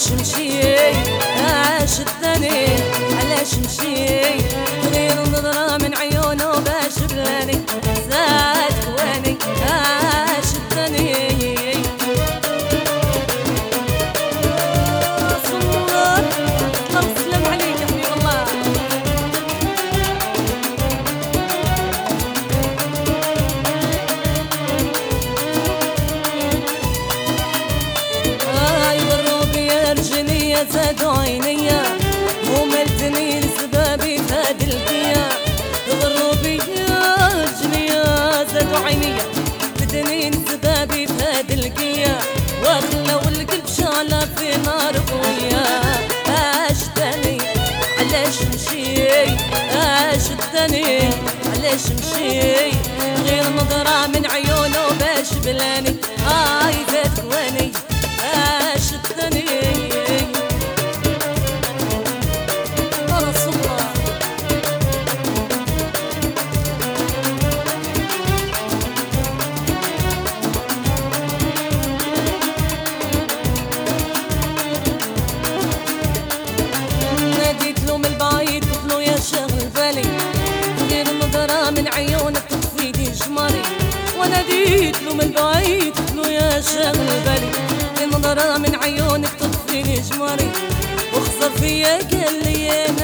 مشي شدني علاش مشي غير نظرة من عيونه باش بلاني زاد كواني شدني السلام عليك يا حبيب الله يضروا بيا رجليا زادوا عينيا وملتني لسبابي فهاد القيا يضروا بيا رجليا زادوا عينيا بدني لسبابي فهاد القيا وخلوا القلب شعلة في نار قوية شدني علاش مشي شدني علاش مشي غير نظرة من عيونه باش بلاني زاد كواني شدني رسول الله ناديت له من البعيد قلت له يا شاغل بالي غير نظرة من عيونك تطفي لي جمري وناديت له من البعيد قلت له يا شاغل بالي نظرة من عيونك تطفي لي جمري وخسر فيا قال لي